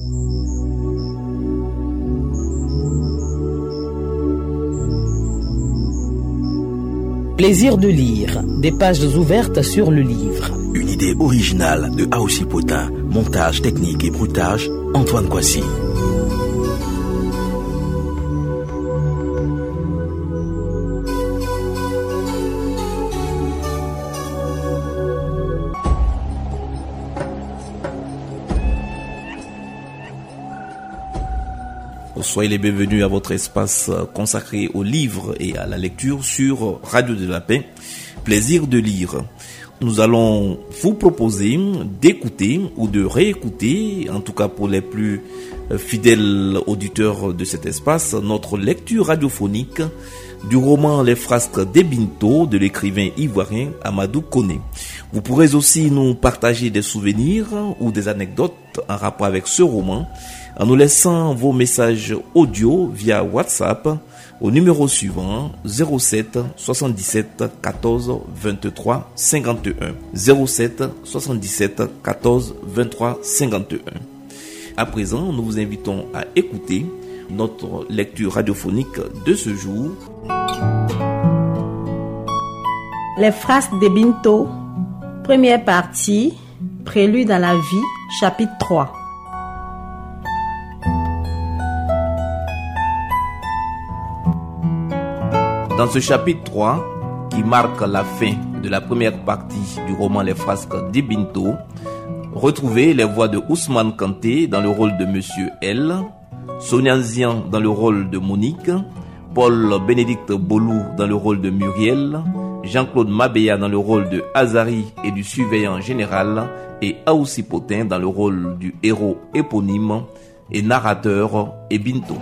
Plaisir de lire, des pages ouvertes sur le livre. Une idée originale de Aoussi Potin, montage technique et bruitage, Antoine Kwasi. Soyez les bienvenus à votre espace consacré aux livres et à la lecture sur Radio de la Paix, Plaisir de lire. Nous allons vous proposer d'écouter ou de réécouter, en tout cas pour les plus fidèles auditeurs de cet espace, notre lecture radiophonique du roman Les Frasques d'Ebinto de l'écrivain ivoirien Amadou Koné. Vous pourrez aussi nous partager des souvenirs ou des anecdotes en rapport avec ce roman en nous laissant vos messages audio via WhatsApp au numéro suivant 07 77 14 23 51 07 77 14 23 51. À présent, nous vous invitons à écouter notre lecture radiophonique de ce jour. Les Frasques d'Ebinto, première partie, Prélude à la vie, chapitre 3. Dans ce chapitre 3, qui marque la fin de la première partie du roman Les Frasques d'Ebinto, retrouvez les voix de Ousmane Kanté dans le rôle de Monsieur L, Sonia Zian dans le rôle de Monique, Paul-Bénédicte Bolou dans le rôle de Muriel, Jean-Claude Mabéa dans le rôle de Azari et du surveillant général, et Aoussi Potin dans le rôle du héros éponyme et narrateur Ebinto.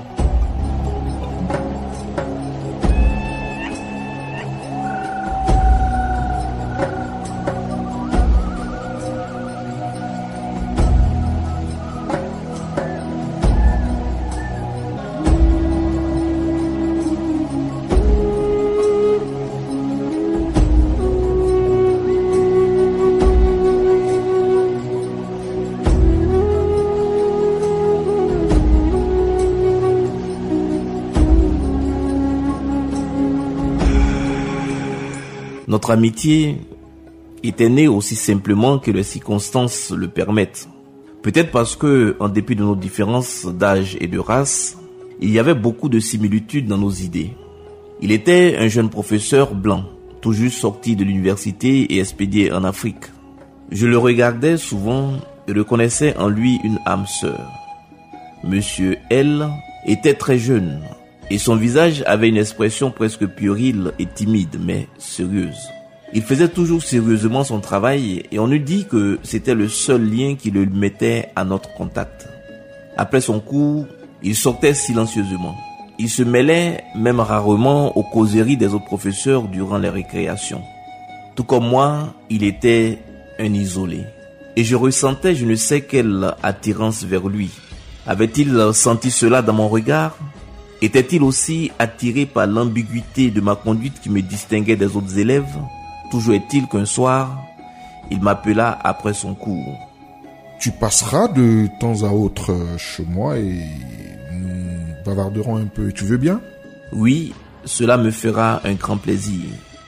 Notre amitié était née aussi simplement que les circonstances le permettent. Peut-être parce que, en dépit de nos différences d'âge et de race, il y avait beaucoup de similitudes dans nos idées. Il était un jeune professeur blanc, tout juste sorti de l'université et expédié en Afrique. Je le regardais souvent et reconnaissais en lui une âme sœur. Monsieur L était très jeune, et son visage avait une expression presque puérile et timide, mais sérieuse. Il faisait toujours sérieusement son travail et on eût dit que c'était le seul lien qui le mettait à notre contact. Après son cours, il sortait silencieusement. Il se mêlait même rarement aux causeries des autres professeurs durant les récréations. Tout comme moi, il était un isolé. Et je ressentais je ne sais quelle attirance vers lui. Avait-il senti cela dans mon regard ? Était-il aussi attiré par l'ambiguïté de ma conduite qui me distinguait des autres élèves ? Toujours est-il qu'un soir, il m'appela après son cours. Tu passeras de temps à autre chez moi et nous bavarderons un peu. Tu veux bien ? Oui, cela me fera un grand plaisir.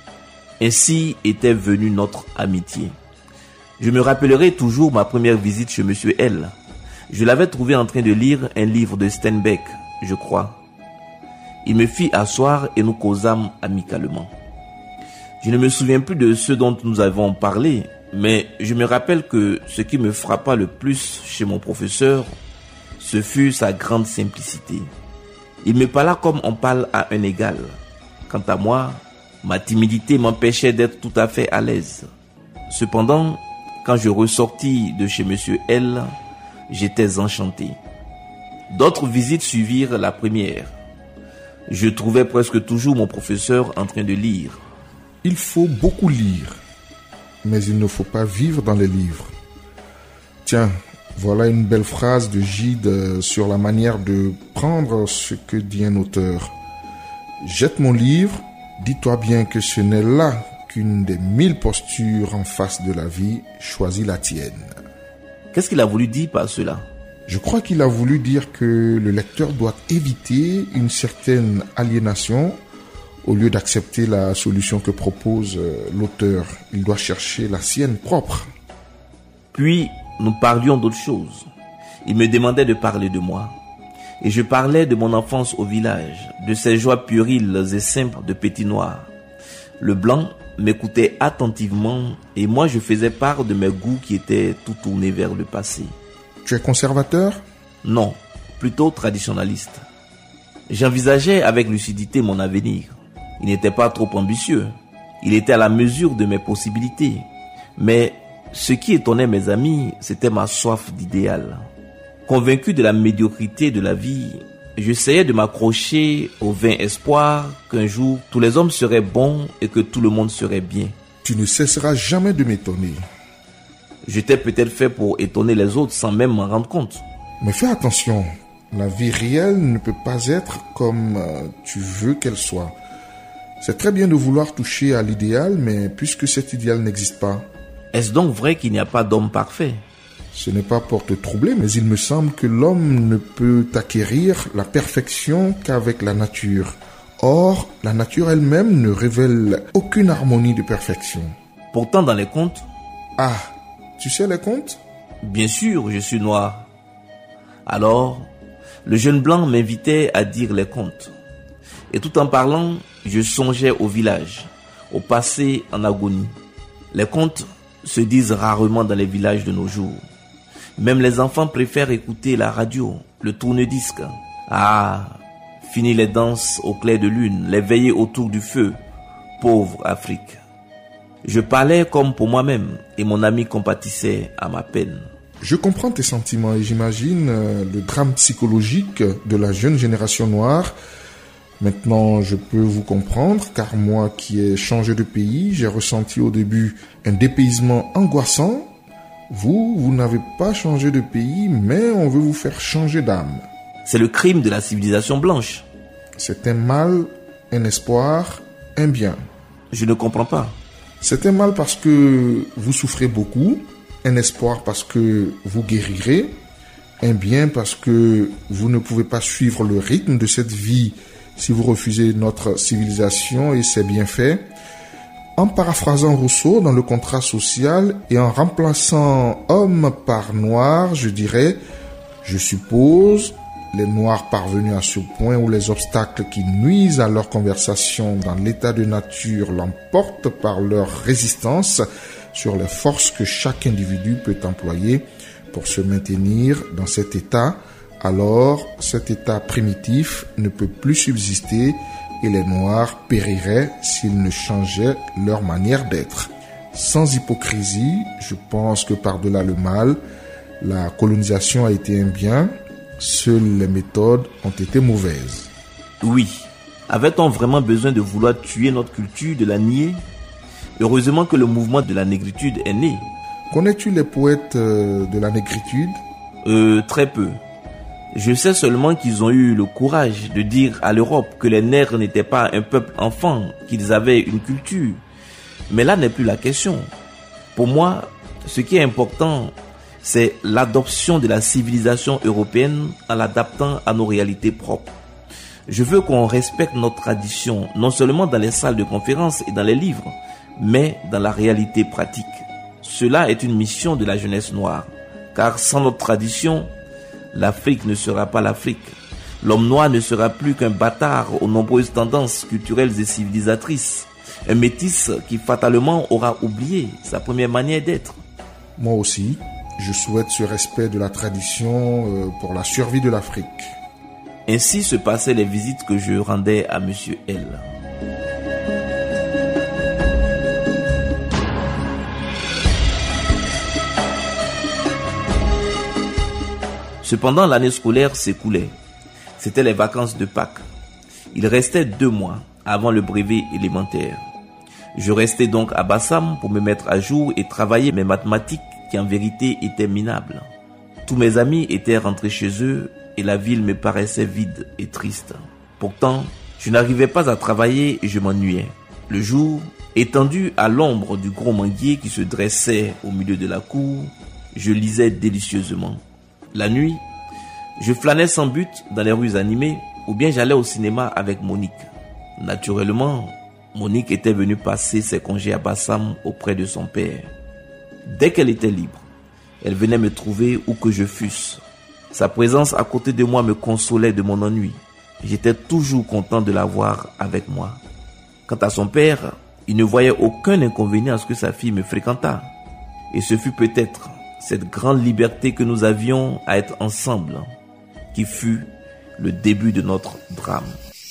Ainsi était venue notre amitié. Je me rappellerai toujours ma première visite chez Monsieur L. Je l'avais trouvé en train de lire un livre de Steinbeck, je crois. Il me fit asseoir et nous causâmes amicalement. Je ne me souviens plus de ce dont nous avons parlé, mais je me rappelle que ce qui me frappa le plus chez mon professeur, ce fut sa grande simplicité. Il me parla comme on parle à un égal. Quant à moi, ma timidité m'empêchait d'être tout à fait à l'aise. Cependant, quand je ressortis de chez Monsieur L, j'étais enchanté. D'autres visites suivirent la première. Je trouvais presque toujours mon professeur en train de lire. Il faut beaucoup lire, mais il ne faut pas vivre dans les livres. Tiens, voilà une belle phrase de Gide sur la manière de prendre ce que dit un auteur. Jette mon livre, dis-toi bien que ce n'est là qu'une des 1000 postures en face de la vie, choisis la tienne. Qu'est-ce qu'il a voulu dire par cela ? Je crois qu'il a voulu dire que le lecteur doit éviter une certaine aliénation au lieu d'accepter la solution que propose l'auteur. Il doit chercher la sienne propre. Puis, nous parlions d'autre chose. Il me demandait de parler de moi. Et je parlais de mon enfance au village, de ces joies puériles et simples de Petit Noir. Le blanc m'écoutait attentivement et moi je faisais part de mes goûts qui étaient tout tournés vers le passé. Tu es conservateur? Non, plutôt traditionnaliste. J'envisageais avec lucidité mon avenir. Il n'était pas trop ambitieux. Il était à la mesure de mes possibilités. Mais ce qui étonnait mes amis, c'était ma soif d'idéal. Convaincu de la médiocrité de la vie, j'essayais de m'accrocher au vain espoir qu'un jour tous les hommes seraient bons et que tout le monde serait bien. Tu ne cesseras jamais de m'étonner. J'étais peut-être fait pour étonner les autres sans même m'en rendre compte. Mais fais attention, la vie réelle ne peut pas être comme tu veux qu'elle soit. C'est très bien de vouloir toucher à l'idéal, mais puisque cet idéal n'existe pas. Est-ce donc vrai qu'il n'y a pas d'homme parfait? Ce n'est pas pour te troubler, mais il me semble que l'homme ne peut acquérir la perfection qu'avec la nature. Or, la nature elle-même ne révèle aucune harmonie de perfection. Pourtant, dans les contes... Ah, tu sais les contes? Bien sûr, je suis noir. Alors, le jeune blanc m'invitait à dire les contes. Et tout en parlant, je songeais au village, au passé en agonie. Les contes se disent rarement dans les villages de nos jours. Même les enfants préfèrent écouter la radio, le tourne-disque. Ah, fini les danses au clair de lune, les veillées autour du feu. Pauvre Afrique. Je parlais comme pour moi-même et mon ami compatissait à ma peine. Je comprends tes sentiments et j'imagine le drame psychologique de la jeune génération noire. Maintenant, je peux vous comprendre car moi qui ai changé de pays, j'ai ressenti au début un dépaysement angoissant. Vous n'avez pas changé de pays, mais on veut vous faire changer d'âme. C'est le crime de la civilisation blanche. C'est un mal, un espoir, un bien. Je ne comprends pas. C'est un mal parce que vous souffrez beaucoup, un espoir parce que vous guérirez, un bien parce que vous ne pouvez pas suivre le rythme de cette vie si vous refusez notre civilisation et ses bienfaits. En paraphrasant Rousseau dans le contrat social et en remplaçant homme par noir, je dirais, je suppose, les noirs parvenus à ce point où les obstacles qui nuisent à leur conversation dans l'état de nature l'emportent par leur résistance sur les forces que chaque individu peut employer pour se maintenir dans cet état. Alors, cet état primitif ne peut plus subsister et les Noirs périraient s'ils ne changeaient leur manière d'être. Sans hypocrisie, je pense que par-delà le mal, la colonisation a été un bien, seules les méthodes ont été mauvaises. Oui, avait-on vraiment besoin de vouloir tuer notre culture, de la nier? Heureusement que le mouvement de la négritude est né. Connais-tu les poètes de la négritude? Très peu. Je sais seulement qu'ils ont eu le courage de dire à l'Europe que les nègres n'étaient pas un peuple enfant, qu'ils avaient une culture. Mais là n'est plus la question. Pour moi, ce qui est important, c'est l'adoption de la civilisation européenne en l'adaptant à nos réalités propres. Je veux qu'on respecte notre tradition, non seulement dans les salles de conférences et dans les livres, mais dans la réalité pratique. Cela est une mission de la jeunesse noire, car sans notre tradition, l'Afrique ne sera pas l'Afrique. L'homme noir ne sera plus qu'un bâtard aux nombreuses tendances culturelles et civilisatrices. Un métis qui fatalement aura oublié sa première manière d'être. Moi aussi, je souhaite ce respect de la tradition pour la survie de l'Afrique. Ainsi se passaient les visites que je rendais à Monsieur L. Cependant, l'année scolaire s'écoulait. C'était les vacances de Pâques. Il restait 2 mois avant le brevet élémentaire. Je restais donc à Bassam pour me mettre à jour et travailler mes mathématiques qui en vérité étaient minables. Tous mes amis étaient rentrés chez eux et la ville me paraissait vide et triste. Pourtant, je n'arrivais pas à travailler et je m'ennuyais. Le jour, étendu à l'ombre du gros manguier qui se dressait au milieu de la cour, je lisais délicieusement. La nuit, Je flânais sans but dans les rues animées ou bien j'allais au cinéma avec Monique. Naturellement, Monique était venue passer ses congés à Bassam auprès de son père. Dès qu'elle était libre, elle venait me trouver où que je fusse. Sa présence à côté de moi me consolait de mon ennui. J'étais toujours content de la voir avec moi. Quant à son père, il ne voyait aucun inconvénient à ce que sa fille me fréquentât. Et ce fut peut-être cette grande liberté que nous avions à être ensemble qui fut le début de notre drame.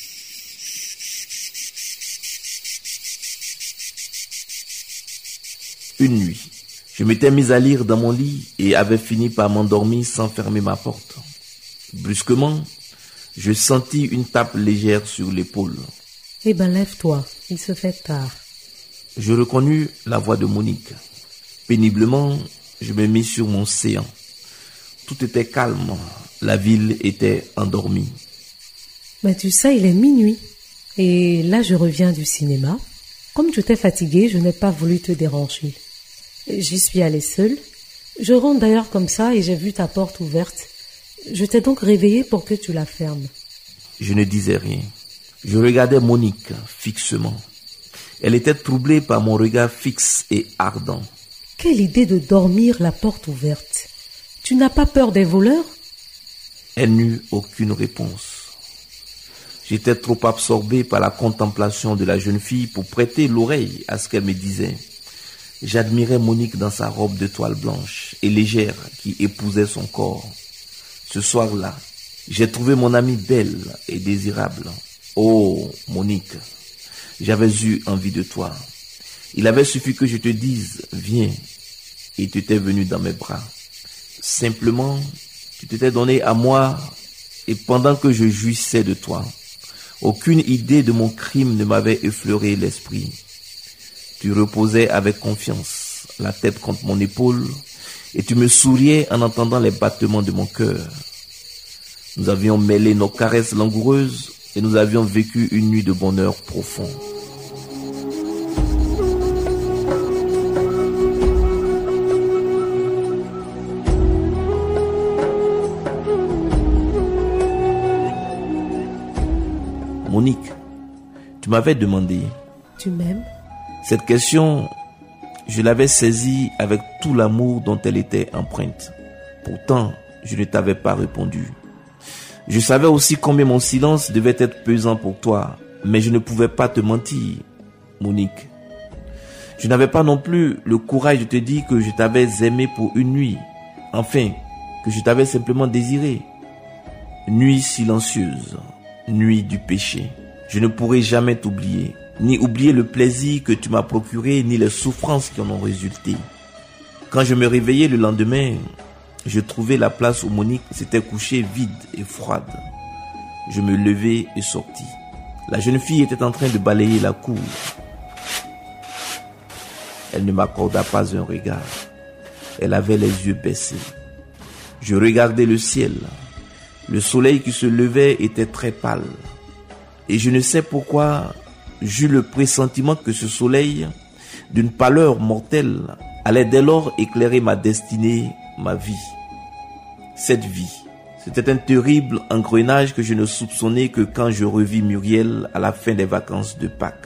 Une nuit, je m'étais mis à lire dans mon lit et avais fini par m'endormir sans fermer ma porte. Brusquement, je sentis une tape légère sur l'épaule. « Eh ben, lève-toi, il se fait tard. » Je reconnus la voix de Monique. Péniblement, je me mis sur mon séant. Tout était calme, la ville était endormie. « Mais tu sais, il est minuit. Et là, je reviens du cinéma. Comme tu t'es fatigué, je n'ai pas voulu te déranger. J'y suis allée seule. Je rentre d'ailleurs comme ça et j'ai vu ta porte ouverte. Je t'ai donc réveillée pour que tu la fermes. » Je ne disais rien. Je regardais Monique fixement. Elle était troublée par mon regard fixe et ardent. « Quelle idée de dormir la porte ouverte. Tu n'as pas peur des voleurs ?» Elle n'eut aucune réponse. J'étais trop absorbé par la contemplation de la jeune fille pour prêter l'oreille à ce qu'elle me disait. J'admirais Monique dans sa robe de toile blanche et légère qui épousait son corps. Ce soir-là, j'ai trouvé mon amie belle et désirable. Oh, Monique, j'avais eu envie de toi. Il avait suffi que je te dise « Viens » et tu étais venu dans mes bras. Simplement, tu t'étais donné à moi et pendant que je jouissais de toi, aucune idée de mon crime ne m'avait effleuré l'esprit. Tu reposais avec confiance, la tête contre mon épaule, et tu me souriais en entendant les battements de mon cœur. Nous avions mêlé nos caresses langoureuses et nous avions vécu une nuit de bonheur profond. Monique, tu m'avais demandé... Tu m'aimes ? Cette question, je l'avais saisie avec tout l'amour dont elle était empreinte. Pourtant, je ne t'avais pas répondu. Je savais aussi combien mon silence devait être pesant pour toi, mais je ne pouvais pas te mentir, Monique. Je n'avais pas non plus le courage de te dire que je t'avais aimé pour une nuit, enfin, que je t'avais simplement désiré. Nuit silencieuse, nuit du péché. Je ne pourrai jamais t'oublier, ni oublier le plaisir que tu m'as procuré, ni les souffrances qui en ont résulté. Quand je me réveillais le lendemain, je trouvais la place où Monique s'était couchée vide et froide. Je me levai et sortis. La jeune fille était en train de balayer la cour. Elle ne m'accorda pas un regard. Elle avait les yeux baissés. Je regardais le ciel. Le soleil qui se levait était très pâle. Et je ne sais pourquoi, j'eus le pressentiment que ce soleil, d'une pâleur mortelle, allait dès lors éclairer ma destinée, ma vie. Cette vie, c'était un terrible engrenage que je ne soupçonnais que quand je revis Muriel à la fin des vacances de Pâques.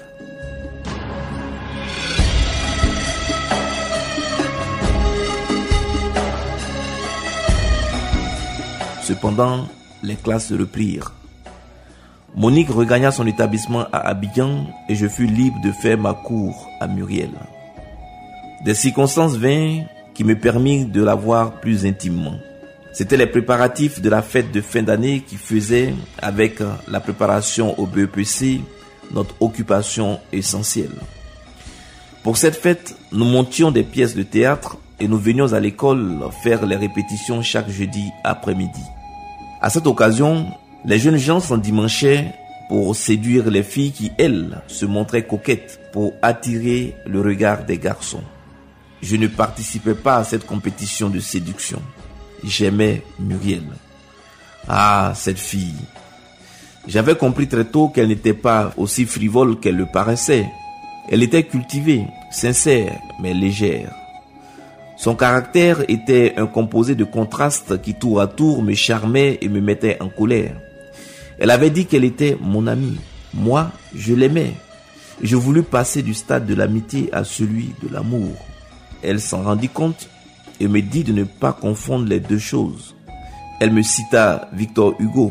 Cependant, les classes se reprirent. Monique regagna son établissement à Abidjan et je fus libre de faire ma cour à Muriel. Des circonstances vinrent qui me permirent de la voir plus intimement. C'étaient les préparatifs de la fête de fin d'année qui faisaient, avec la préparation au BEPC, notre occupation essentielle. Pour cette fête, nous montions des pièces de théâtre et nous venions à l'école faire les répétitions chaque jeudi après-midi. À cette occasion, les jeunes gens s'endimanchaient pour séduire les filles qui, elles, se montraient coquettes pour attirer le regard des garçons. Je ne participais pas à cette compétition de séduction. J'aimais Muriel. Ah, cette fille. J'avais compris très tôt qu'elle n'était pas aussi frivole qu'elle le paraissait. Elle était cultivée, sincère, mais légère. Son caractère était un composé de contrastes qui tour à tour me charmait et me mettait en colère. Elle avait dit qu'elle était mon amie. Moi, je l'aimais. Et je voulus passer du stade de l'amitié à celui de l'amour. Elle s'en rendit compte et me dit de ne pas confondre les deux choses. Elle me cita Victor Hugo.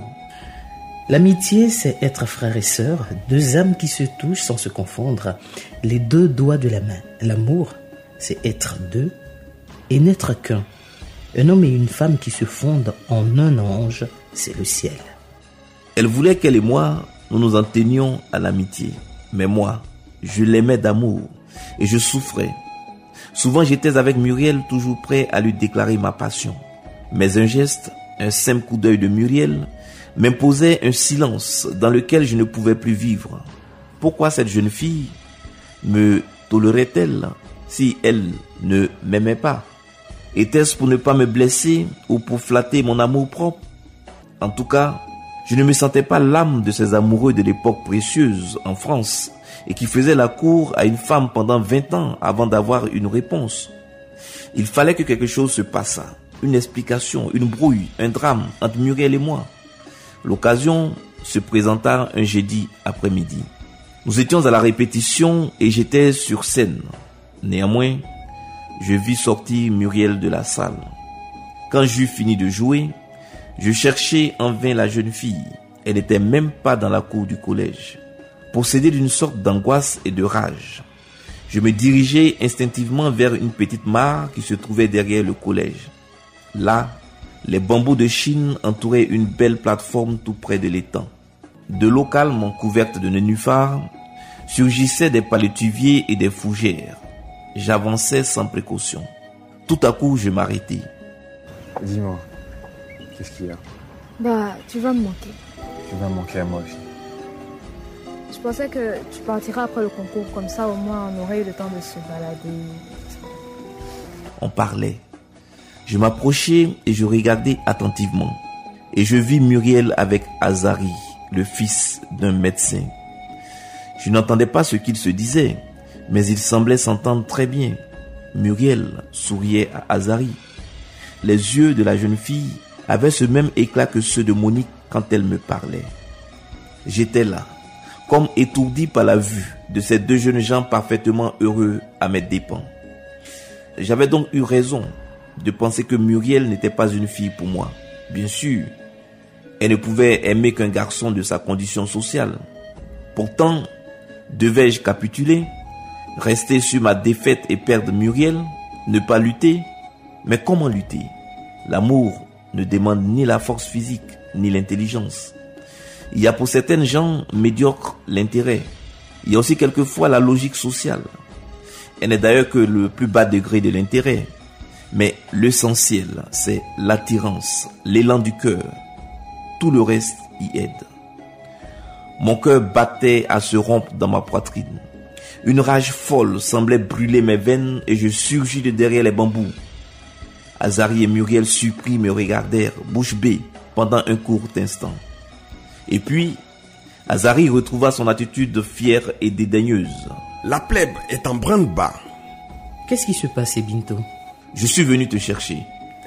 L'amitié, c'est être frères et sœurs, deux âmes qui se touchent sans se confondre, les deux doigts de la main. L'amour, c'est être deux et n'être qu'un. Un homme et une femme qui se fondent en un ange, c'est le ciel. Elle voulait qu'elle et moi, nous nous en tenions à l'amitié. Mais moi, je l'aimais d'amour et je souffrais. Souvent, j'étais avec Muriel, toujours prêt à lui déclarer ma passion. Mais un geste, un simple coup d'œil de Muriel m'imposait un silence dans lequel je ne pouvais plus vivre. Pourquoi cette jeune fille me tolérait-elle si elle ne m'aimait pas? Était-ce pour ne pas me blesser ou pour flatter mon amour-propre? En tout cas, je ne me sentais pas l'âme de ces amoureux de l'époque précieuse en France et qui faisaient la cour à une femme pendant 20 ans avant d'avoir une réponse. Il fallait que quelque chose se passât, une explication, une brouille, un drame entre Muriel et moi. L'occasion se présenta un jeudi après-midi. Nous étions à la répétition et j'étais sur scène. Néanmoins, je vis sortir Muriel de la salle. Quand j'eus fini de jouer, je cherchais en vain la jeune fille. Elle n'était même pas dans la cour du collège. Possédé d'une sorte d'angoisse et de rage, je me dirigeais instinctivement vers une petite mare qui se trouvait derrière le collège. Là, les bambous de Chine entouraient une belle plateforme tout près de l'étang. De l'eau calme couverte de nénuphars surgissaient des palétuviers et des fougères. J'avançais sans précaution. Tout à coup, je m'arrêtai. Dis-moi, qu'est-ce qu'il y a? Bah, tu vas me manquer. Tu vas me manquer à moi aussi. Je pensais que tu partiras après le concours, comme ça au moins on aurait eu le temps de se balader. On parlait. Je m'approchai et je regardai attentivement. Et je vis Muriel avec Azari, le fils d'un médecin. Je n'entendais pas ce qu'ils se disaient, mais ils semblaient s'entendre très bien. Muriel souriait à Azari. Les yeux de la jeune fille avaient ce même éclat que ceux de Monique quand elle me parlait. J'étais là, comme étourdi par la vue de ces deux jeunes gens parfaitement heureux à mes dépens. J'avais donc eu raison de penser que Muriel n'était pas une fille pour moi. Bien sûr, elle ne pouvait aimer qu'un garçon de sa condition sociale. Pourtant, devais-je capituler, rester sur ma défaite et perdre Muriel, ne pas lutter? Mais comment lutter? L'amour ne demande ni la force physique, ni l'intelligence. Il y a pour certaines gens médiocres l'intérêt. Il y a aussi quelquefois la logique sociale. Elle n'est d'ailleurs que le plus bas degré de l'intérêt. Mais l'essentiel, c'est l'attirance, l'élan du cœur. Tout le reste y aide. Mon cœur battait à se rompre dans ma poitrine. Une rage folle semblait brûler mes veines et je surgis de derrière les bambous. Azari et Muriel surpris me regardèrent, bouche bée, pendant un court instant. Et puis, Azari retrouva son attitude fière et dédaigneuse. La plèbe est en branle-bas. Qu'est-ce qui se passait, Binto? Je suis venu te chercher.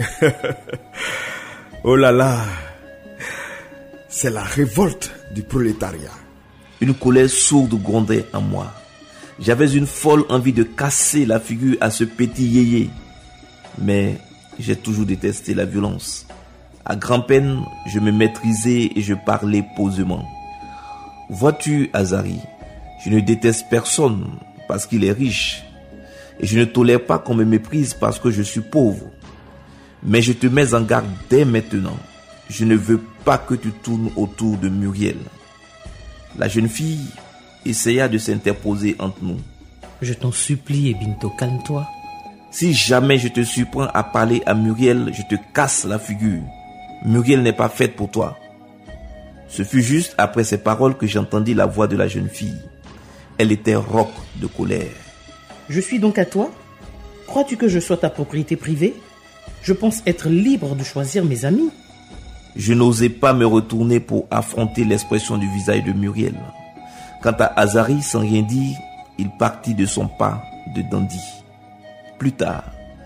Oh là là, c'est la révolte du prolétariat. Une colère sourde grondait en moi. J'avais une folle envie de casser la figure à ce petit yéyé. Mais j'ai toujours détesté la violence. À grand-peine, je me maîtrisais et je parlais posément. Vois-tu, Azari, je ne déteste personne parce qu'il est riche. Et je ne tolère pas qu'on me méprise parce que je suis pauvre. Mais je te mets en garde dès maintenant. Je ne veux pas que tu tournes autour de Muriel. La jeune fille essaya de s'interposer entre nous. Je t'en supplie, Binto, calme-toi. Si jamais je te surprends à parler à Muriel, je te casse la figure. Muriel n'est pas faite pour toi. Ce fut juste après ces paroles que j'entendis la voix de la jeune fille. Elle était rauque de colère. Je suis donc à toi? Crois-tu que je sois ta propriété privée? Je pense être libre de choisir mes amis. Je n'osais pas me retourner pour affronter l'expression du visage de Muriel. Quant à Azari, sans rien dire, il partit de son pas de dandy. Plus tard,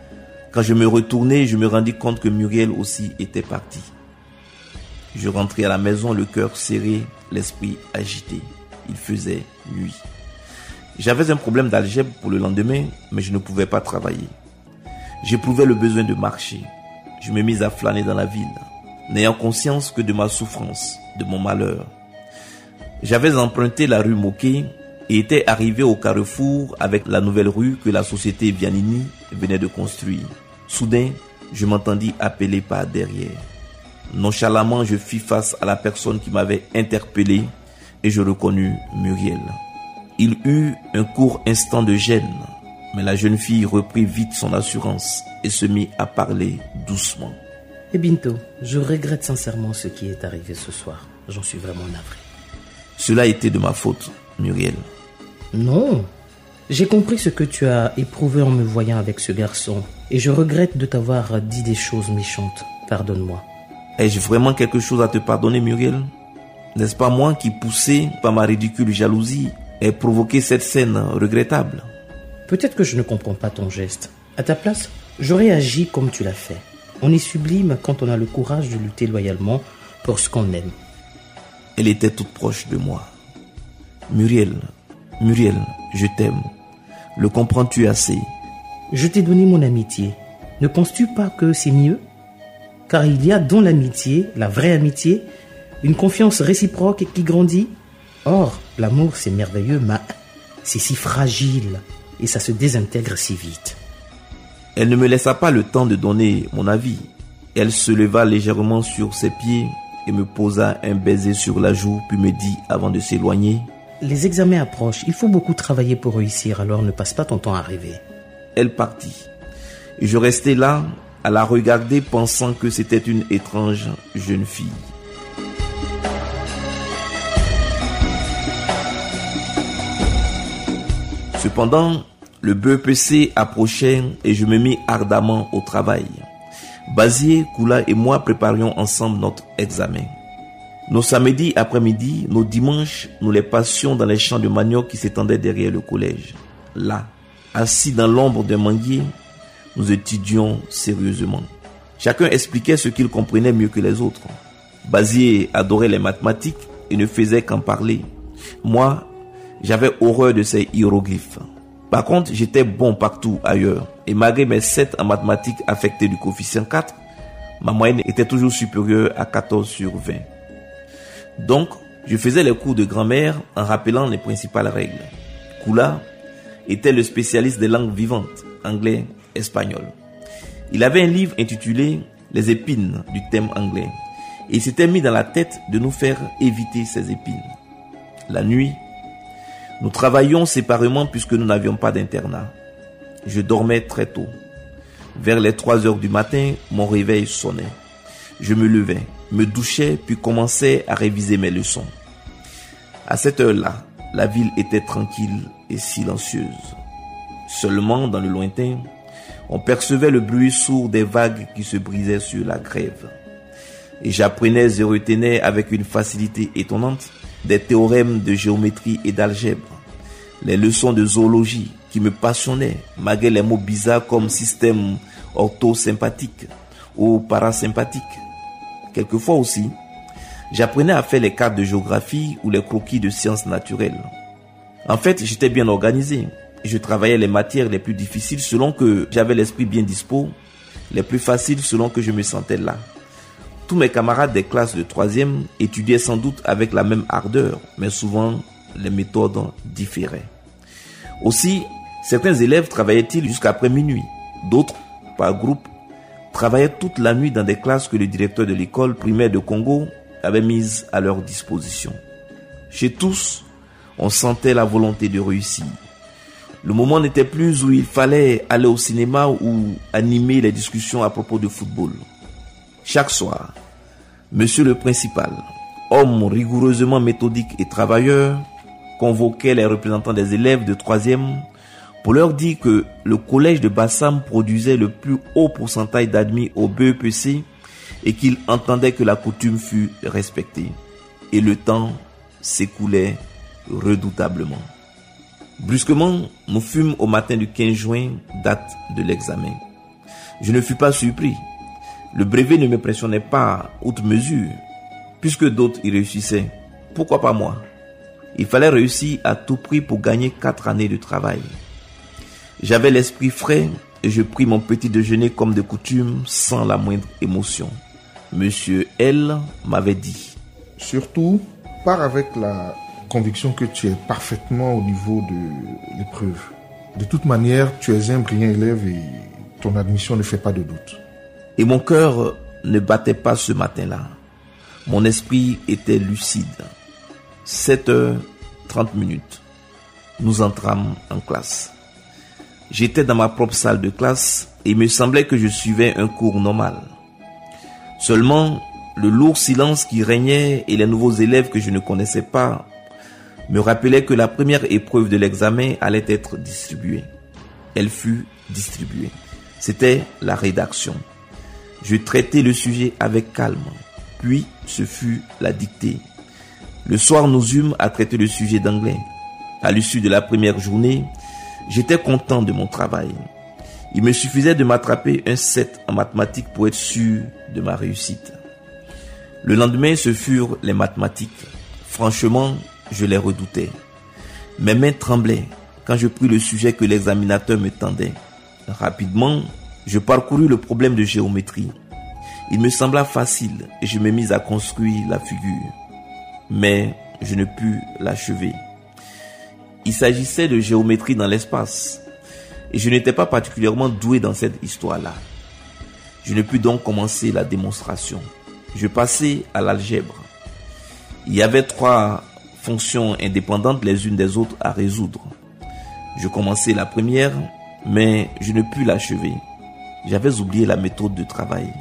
Quand je me retournai, je me rendis compte que Muriel aussi était partie. Je rentrai à la maison, le cœur serré, l'esprit agité. Il faisait nuit. J'avais un problème d'algèbre pour le lendemain, mais je ne pouvais pas travailler. J'éprouvais le besoin de marcher. Je me mis à flâner dans la ville, n'ayant conscience que de ma souffrance, de mon malheur. J'avais emprunté la rue Moquet et était arrivé au carrefour avec la nouvelle rue que la société Vianini venait de construire. Soudain, je m'entendis appeler par derrière. Nonchalamment, je fis face à la personne qui m'avait interpellé et je reconnus Muriel. Il eut un court instant de gêne, mais la jeune fille reprit vite son assurance et se mit à parler doucement. Et Binto, je regrette sincèrement ce qui est arrivé ce soir. J'en suis vraiment navré. Cela était de ma faute, Muriel. Non, j'ai compris ce que tu as éprouvé en me voyant avec ce garçon et je regrette de t'avoir dit des choses méchantes. Pardonne-moi. Ai-je vraiment quelque chose à te pardonner, Muriel? N'est-ce pas moi qui, poussé par ma ridicule jalousie, ai provoqué cette scène regrettable? Peut-être que je ne comprends pas ton geste. À ta place, j'aurais agi comme tu l'as fait. On est sublime quand on a le courage de lutter loyalement pour ce qu'on aime. Elle était toute proche de moi. Muriel, je t'aime. Le comprends-tu assez? Je t'ai donné mon amitié. Ne penses-tu pas que c'est mieux? Car il y a dans l'amitié, la vraie amitié, une confiance réciproque qui grandit. Or, l'amour c'est merveilleux, mais c'est si fragile et ça se désintègre si vite. Elle ne me laissa pas le temps de donner mon avis. Elle se leva légèrement sur ses pieds et me posa un baiser sur la joue, puis me dit avant de s'éloigner: les examens approchent, il faut beaucoup travailler pour réussir, alors ne passe pas ton temps à rêver. Elle partit. Et je restai là, à la regarder, pensant que c'était une étrange jeune fille. Cependant, le BEPC approchait et je me mis ardemment au travail. Bazier, Koula et moi préparions ensemble notre examen. Nos samedis après-midi, nos dimanches, nous les passions dans les champs de manioc qui s'étendaient derrière le collège. Là, assis dans l'ombre d'un manguier, nous étudions sérieusement. Chacun expliquait ce qu'il comprenait mieux que les autres. Bazier adorait les mathématiques et ne faisait qu'en parler. Moi, j'avais horreur de ces hiéroglyphes. Par contre, j'étais bon partout ailleurs. Et malgré mes 7 en mathématiques affectées du coefficient 4, ma moyenne était toujours supérieure à 14 sur 20. Donc, je faisais les cours de grammaire en rappelant les principales règles. Koula était le spécialiste des langues vivantes, anglais, espagnol. Il avait un livre intitulé « Les épines » du thème anglais. Et il s'était mis dans la tête de nous faire éviter ces épines. La nuit, nous travaillions séparément puisque nous n'avions pas d'internat. Je dormais très tôt. Vers les 3 heures du matin, mon réveil sonnait. Je me levais, me douchais, puis commençais à réviser mes leçons. À cette heure-là, la ville était tranquille et silencieuse. Seulement, dans le lointain, on percevait le bruit sourd des vagues qui se brisaient sur la grève. Et j'apprenais et retenais avec une facilité étonnante des théorèmes de géométrie et d'algèbre, les leçons de zoologie qui me passionnaient malgré les mots bizarres comme système orthosympathique ou parasympathique. Quelquefois aussi, j'apprenais à faire les cartes de géographie ou les croquis de sciences naturelles. En fait, j'étais bien organisé. Je travaillais les matières les plus difficiles selon que j'avais l'esprit bien dispo, les plus faciles selon que je me sentais là. Tous mes camarades des classes de 3e étudiaient sans doute avec la même ardeur, mais souvent les méthodes différaient. Aussi, certains élèves travaillaient-ils jusqu'après minuit. D'autres, par groupe, travaillaient toute la nuit dans des classes que le directeur de l'école primaire de Congo avait mises à leur disposition. Chez tous, on sentait la volonté de réussir. Le moment n'était plus où il fallait aller au cinéma ou animer les discussions à propos de football. Chaque soir, monsieur le principal, homme rigoureusement méthodique et travailleur, convoquait les représentants des élèves de 3e pour leur dire que le collège de Bassam produisait le plus haut pourcentage d'admis au BEPC et qu'il entendait que la coutume fût respectée. Et le temps s'écoulait redoutablement. Brusquement, nous fûmes au matin du 15 juin, date de l'examen. Je ne fus pas surpris. Le brevet ne m'impressionnait pas outre mesure. Puisque d'autres y réussissaient, pourquoi pas moi? Il fallait réussir à tout prix pour gagner 4 années de travail. J'avais l'esprit frais et je pris mon petit déjeuner comme de coutume sans la moindre émotion. Monsieur L m'avait dit: Surtout, pars avec la conviction que tu es parfaitement au niveau de l'épreuve. De toute manière, tu es un brillant élève et ton admission ne fait pas de doute. Et mon cœur ne battait pas ce matin-là. Mon esprit était lucide. 7h30. Nous entrâmes en classe. J'étais dans ma propre salle de classe et il me semblait que je suivais un cours normal. Seulement, le lourd silence qui régnait et les nouveaux élèves que je ne connaissais pas me rappelaient que la première épreuve de l'examen allait être distribuée. Elle fut distribuée. C'était la rédaction. Je traitai le sujet avec calme. Puis, ce fut la dictée. Le soir, nous eûmes à traiter le sujet d'anglais. À l'issue de la première journée, j'étais content de mon travail. Il me suffisait de m'attraper un 7 en mathématiques pour être sûr de ma réussite. Le lendemain, ce furent les mathématiques. Franchement, je les redoutais. Mes mains tremblaient quand je pris le sujet que l'examinateur me tendait. Rapidement, je parcourus le problème de géométrie. Il me sembla facile et je me mis à construire la figure. Mais je ne pus l'achever. Il s'agissait de géométrie dans l'espace et je n'étais pas particulièrement doué dans cette histoire-là. Je ne pus donc commencer la démonstration. Je passai à l'algèbre. Il y avait 3 fonctions indépendantes les unes des autres à résoudre. Je commençai la première, mais je ne pus l'achever. J'avais oublié la méthode de travail.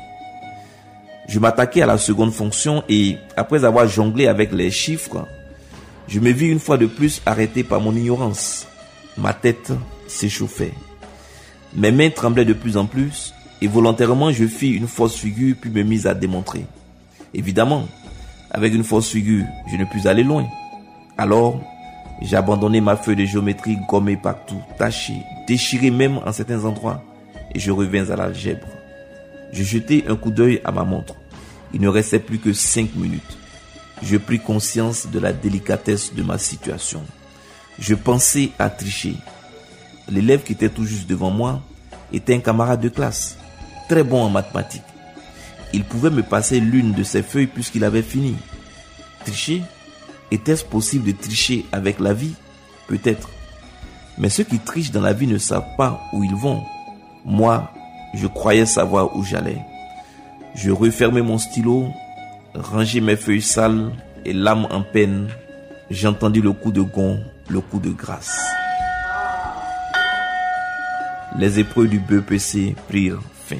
Je m'attaquai à la seconde fonction et, après avoir jonglé avec les chiffres, je me vis une fois de plus arrêté par mon ignorance. Ma tête s'échauffait. Mes mains tremblaient de plus en plus et volontairement je fis une fausse figure puis me mis à démontrer. Évidemment, avec une fausse figure, je ne pus aller loin. Alors, j'ai abandonné ma feuille de géométrie gommée partout, tachée, déchirée même en certains endroits et je revins à l'algèbre. Je jetai un coup d'œil à ma montre. Il ne restait plus que 5 minutes. Je pris conscience de la délicatesse de ma situation. Je pensais à tricher. L'élève qui était tout juste devant moi était un camarade de classe, très bon en mathématiques. Il pouvait me passer l'une de ses feuilles puisqu'il avait fini. Tricher? Était-ce possible de tricher avec la vie? Peut-être. Mais ceux qui trichent dans la vie ne savent pas où ils vont. Moi, je croyais savoir où j'allais. Je refermai mon stylo, rangeai mes feuilles sales et l'âme en peine, j'entendis le coup de gong, le coup de grâce. Les épreuves du BEPC prirent fin.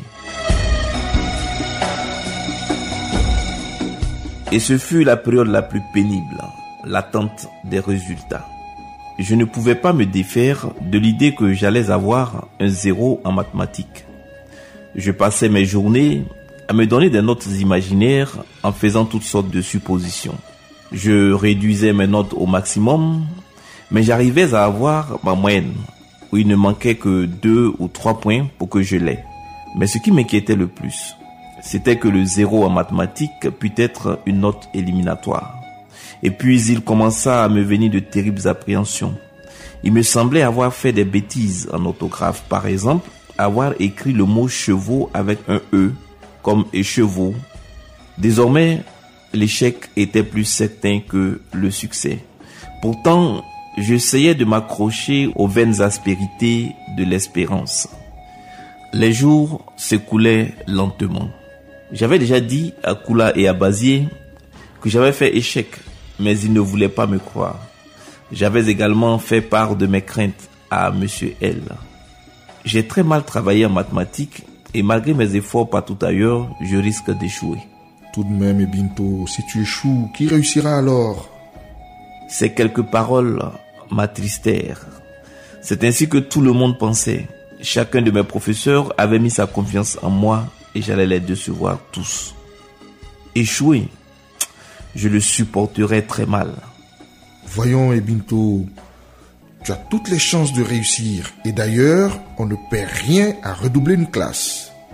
Et ce fut la période la plus pénible, l'attente des résultats. Je ne pouvais pas me défaire de l'idée que j'allais avoir un 0 en mathématiques. Je passais mes journées à me donner des notes imaginaires en faisant toutes sortes de suppositions. Je réduisais mes notes au maximum, mais j'arrivais à avoir ma moyenne, où il ne manquait que 2 ou 3 points pour que je l'aie. Mais ce qui m'inquiétait le plus, c'était que le 0 en mathématiques pût être une note éliminatoire. Et puis il commença à me venir de terribles appréhensions. Il me semblait avoir fait des bêtises en orthographe, par exemple, avoir écrit le mot chevaux avec un E, comme écheveau. Désormais, l'échec était plus certain que le succès. Pourtant, j'essayais de m'accrocher aux vaines aspérités de l'espérance. Les jours s'écoulaient lentement. J'avais déjà dit à Koula et à Bazier que j'avais fait échec, mais ils ne voulaient pas me croire. J'avais également fait part de mes craintes à Monsieur L. J'ai très mal travaillé en mathématiques et malgré mes efforts partout ailleurs, je risque d'échouer. Tout de même, Ebinto, si tu échoues, qui réussira alors? Ces quelques paroles m'attristèrent. C'est ainsi que tout le monde pensait. Chacun de mes professeurs avait mis sa confiance en moi et j'allais les décevoir tous. Échouer, je le supporterais très mal. Voyons, Ebinto, tu as toutes les chances de réussir. Et d'ailleurs, on ne perd rien à redoubler une classe.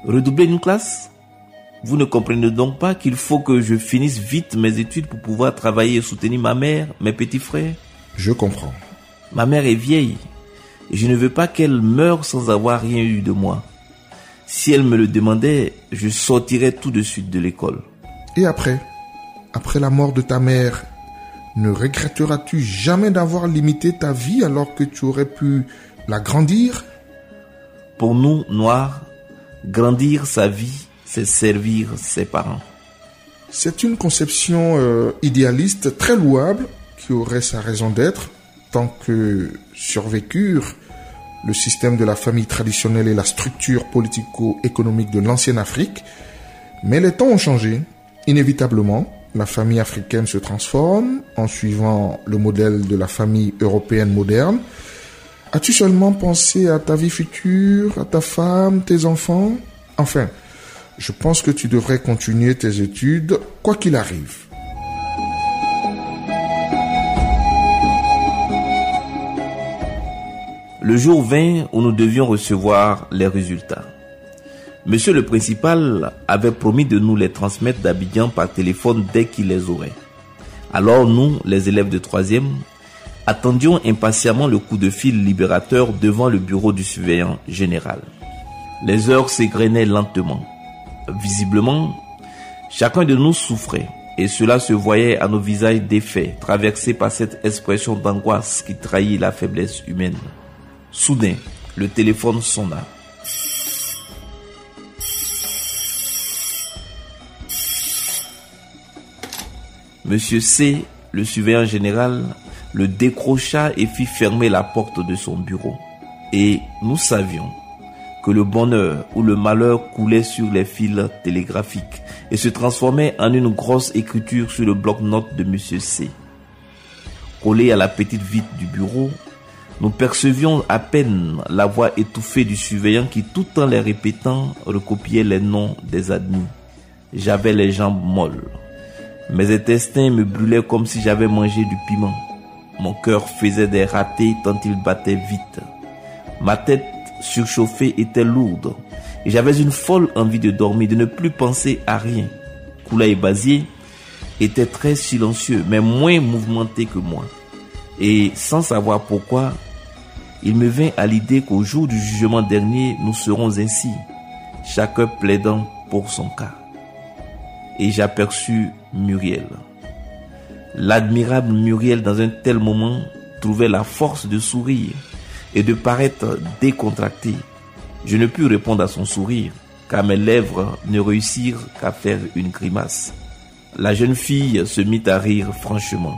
Redoubler une classe? Vous ne comprenez donc pas qu'il faut que je finisse vite mes études pour pouvoir travailler et soutenir ma mère, mes petits frères? Je comprends. Ma mère est vieille et je ne veux pas qu'elle meure sans avoir rien eu de moi. Si elle me le demandait, je sortirais tout de suite de l'école. Et après la mort de ta mère, ne regretteras-tu jamais d'avoir limité ta vie alors que tu aurais pu l'agrandir? Pour nous, Noirs, grandir sa vie, c'est servir ses parents. C'est une conception idéaliste très louable qui aurait sa raison d'être tant que survécurent le système de la famille traditionnelle et la structure politico-économique de l'ancienne Afrique. Mais les temps ont changé. Inévitablement, la famille africaine se transforme en suivant le modèle de la famille européenne moderne. As-tu seulement pensé à ta vie future, à ta femme, tes enfants? Enfin, je pense que tu devrais continuer tes études, quoi qu'il arrive. Le jour vint où nous devions recevoir les résultats. Monsieur le principal avait promis de nous les transmettre d'Abidjan par téléphone dès qu'il les aurait. Alors nous, les élèves de 3e, attendions impatiemment le coup de fil libérateur devant le bureau du surveillant général. Les heures s'égrenaient lentement. Visiblement, chacun de nous souffrait et cela se voyait à nos visages défaits, traversés par cette expression d'angoisse qui trahit la faiblesse humaine. Soudain, le téléphone sonna. Monsieur C, le surveillant général, le décrocha et fit fermer la porte de son bureau. Et nous savions que le bonheur ou le malheur coulait sur les fils télégraphiques et se transformait en une grosse écriture sur le bloc-notes de Monsieur C. Collé à la petite vitre du bureau, nous percevions à peine la voix étouffée du surveillant qui, tout en les répétant, recopiait les noms des admis. J'avais les jambes molles. Mes intestins me brûlaient comme si j'avais mangé du piment. Mon cœur faisait des ratés tant il battait vite. Ma tête surchauffée était lourde et j'avais une folle envie de dormir, de ne plus penser à rien. Koulaï Bazié était très silencieux mais moins mouvementé que moi. Et sans savoir pourquoi, il me vint à l'idée qu'au jour du jugement dernier, nous serons ainsi, chacun plaidant pour son cas. Et j'aperçus Muriel. L'admirable Muriel, dans un tel moment, trouvait la force de sourire et de paraître décontractée. Je ne pus répondre à son sourire, car mes lèvres ne réussirent qu'à faire une grimace. La jeune fille se mit à rire franchement.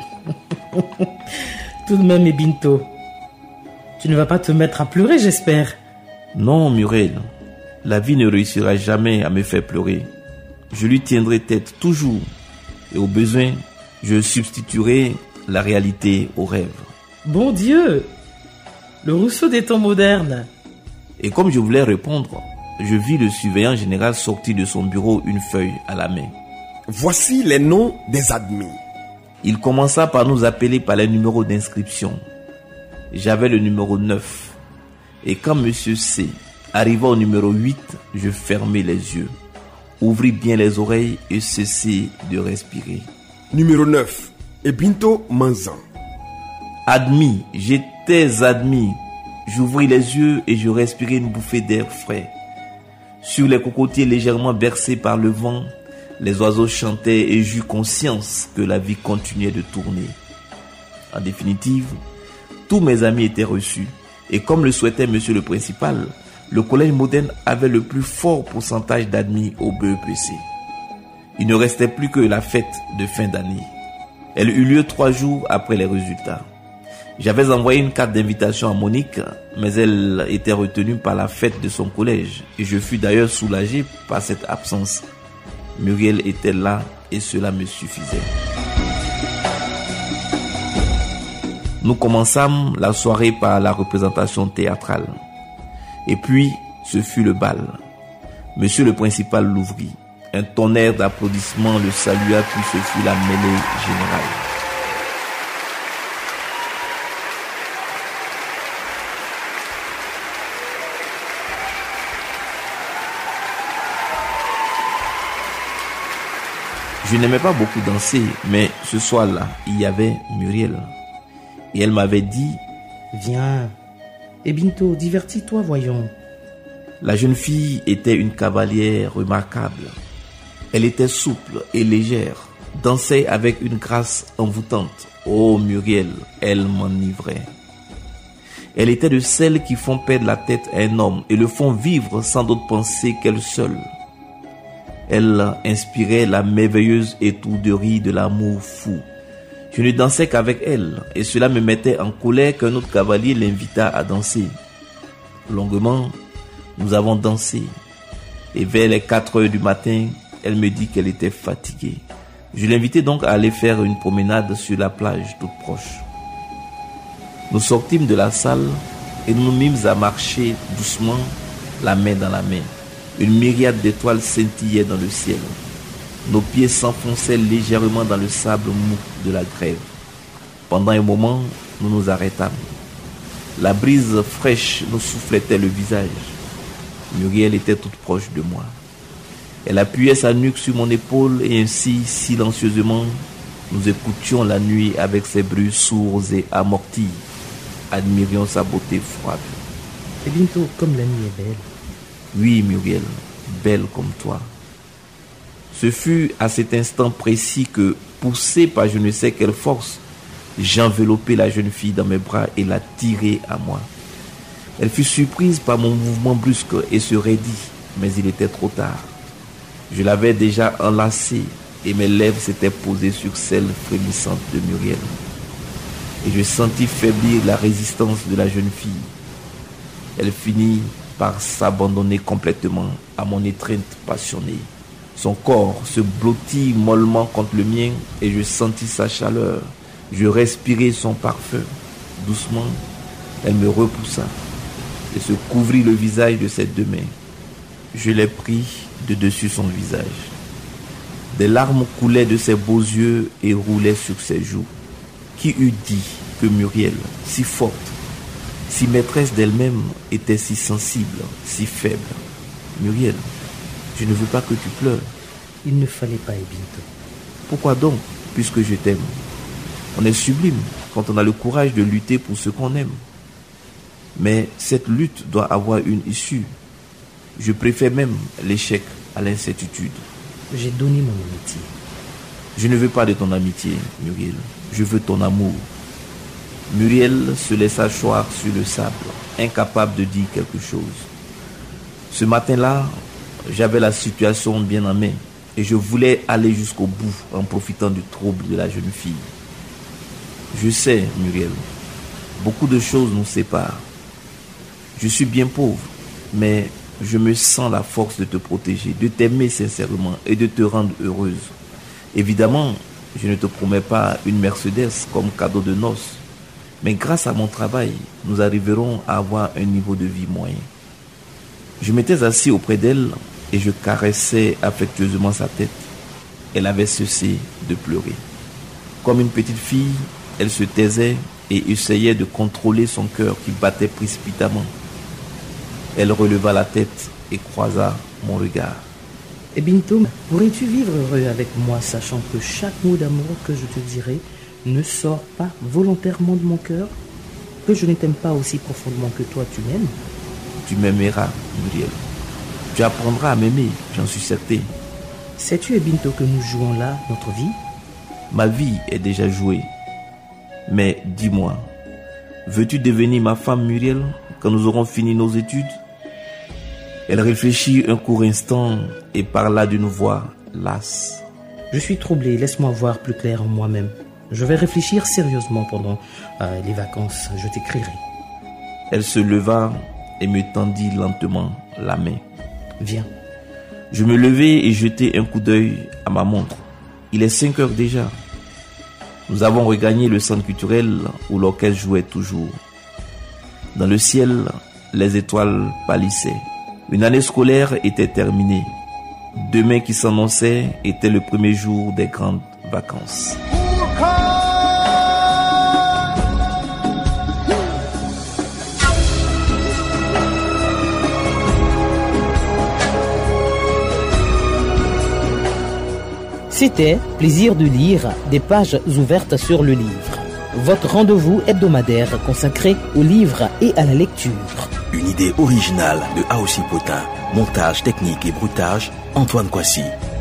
Tout de même, Ebinto, tu ne vas pas te mettre à pleurer, j'espère. Non, Muriel, la vie ne réussira jamais à me faire pleurer. Je lui tiendrai tête toujours et au besoin, je substituerai la réalité au rêve. Bon Dieu, le Rousseau des temps modernes. Et comme je voulais répondre, je vis le surveillant général sortir de son bureau une feuille à la main. Voici les noms des admis. Il commença par nous appeler par les numéros d'inscription. J'avais le numéro 9. Et quand Monsieur C arriva au numéro 8, je fermai les yeux, ouvris bien les oreilles et cessai de respirer. Numéro 9. Ebinto Manzan. Admis, j'étais admis. J'ouvris les yeux et je respirai une bouffée d'air frais. Sur les cocotiers légèrement bercés par le vent, les oiseaux chantaient et j'eus conscience que la vie continuait de tourner. En définitive, tous mes amis étaient reçus et comme le souhaitait monsieur le principal, le collège moderne avait le plus fort pourcentage d'admis au BEPC. Il ne restait plus que la fête de fin d'année. Elle eut lieu 3 jours après les résultats. J'avais envoyé une carte d'invitation à Monique, mais elle était retenue par la fête de son collège et je fus d'ailleurs soulagé par cette absence. Muriel était là et cela me suffisait. Nous commençâmes la soirée par la représentation théâtrale. Et puis, ce fut le bal. Monsieur le principal l'ouvrit. Un tonnerre d'applaudissements le salua, puis ce fut la mêlée générale. Je n'aimais pas beaucoup danser, mais ce soir-là, il y avait Muriel. Et elle m'avait dit, Viens. Et Binto, divertis-toi, voyons. La jeune fille était une cavalière remarquable. Elle était souple et légère, dansait avec une grâce envoûtante. Oh Muriel, elle m'enivrait. Elle était de celles qui font perdre la tête à un homme et le font vivre sans d'autre pensée qu'elle seule. Elle inspirait la merveilleuse étourderie de l'amour fou. Je ne dansais qu'avec elle et cela me mettait en colère qu'un autre cavalier l'invita à danser. Longuement, nous avons dansé et vers les 4 heures du matin, elle me dit qu'elle était fatiguée. Je l'invitai donc à aller faire une promenade sur la plage toute proche. Nous sortîmes de la salle et nous nous mîmes à marcher doucement, la main dans la main. Une myriade d'étoiles scintillait dans le ciel. Nos pieds s'enfonçaient légèrement dans le sable mou de la grève. Pendant un moment, nous nous arrêtâmes. La brise fraîche nous soufflétait le visage. Muriel était toute proche de moi. Elle appuyait sa nuque sur mon épaule et ainsi, silencieusement, nous écoutions la nuit avec ses bruits sourds et amortis. Admirions sa beauté froide. Et Binto, comme la nuit est belle. Oui, Muriel, belle comme toi. Ce fut à cet instant précis que, poussé par je ne sais quelle force, j'enveloppai la jeune fille dans mes bras et la tirai à moi. Elle fut surprise par mon mouvement brusque et se raidit, mais il était trop tard. Je l'avais déjà enlacée et mes lèvres s'étaient posées sur celles frémissantes de Muriel. Et je sentis faiblir la résistance de la jeune fille. Elle finit par s'abandonner complètement à mon étreinte passionnée. Son corps se blottit mollement contre le mien et je sentis sa chaleur. Je respirai son parfum. Doucement, elle me repoussa et se couvrit le visage de ses 2 mains. Je l'ai pris de dessus son visage. Des larmes coulaient de ses beaux yeux et roulaient sur ses joues. Qui eût dit que Muriel, si forte, si maîtresse d'elle-même, était si sensible, si faible? Muriel, je ne veux pas que tu pleures. Il ne fallait pas, Binto. Pourquoi donc, puisque je t'aime? On est sublime quand on a le courage de lutter pour ce qu'on aime. Mais cette lutte doit avoir une issue. Je préfère même l'échec à l'incertitude. J'ai donné mon amitié. Je ne veux pas de ton amitié, Muriel. Je veux ton amour. Muriel se laissa choir sur le sable, incapable de dire quelque chose. Ce matin-là, j'avais la situation bien en main et je voulais aller jusqu'au bout en profitant du trouble de la jeune fille. Je sais, Muriel, beaucoup de choses nous séparent. Je suis bien pauvre, mais je me sens la force de te protéger, de t'aimer sincèrement et de te rendre heureuse. Évidemment, je ne te promets pas une Mercedes comme cadeau de noces, mais grâce à mon travail, nous arriverons à avoir un niveau de vie moyen. Je m'étais assis auprès d'elle et je caressais affectueusement sa tête. Elle avait cessé de pleurer. Comme une petite fille, elle se taisait et essayait de contrôler son cœur qui battait précipitamment. Elle releva la tête et croisa mon regard. Et Binto, pourrais-tu vivre heureux avec moi, sachant que chaque mot d'amour que je te dirai ne sort pas volontairement de mon cœur? Que je ne t'aime pas aussi profondément que toi tu m'aimes? Tu m'aimeras, Muriel. Tu apprendras à m'aimer, j'en suis certain. Sais-tu, Binto, que nous jouons là notre vie? Ma vie est déjà jouée. Mais dis-moi, veux-tu devenir ma femme, Muriel, quand nous aurons fini nos études? Elle réfléchit un court instant et parla d'une voix lasse. Je suis troublé, laisse-moi voir plus clair en moi-même. Je vais réfléchir sérieusement pendant les vacances, je t'écrirai. Elle se leva et me tendit lentement la main. Viens. Je me levai et jetai un coup d'œil à ma montre. Il est 5 heures déjà. Nous avons regagné le centre culturel où l'orchestre jouait toujours. Dans le ciel, les étoiles pâlissaient. Une année scolaire était terminée. Demain qui s'annonçait était le premier jour des grandes vacances. C'était Plaisir de lire, des pages ouvertes sur le livre. Votre rendez-vous hebdomadaire consacré au livre et à la lecture. Une idée originale de Aoussi Potin. Montage technique et bruitage, Antoine Kwasi.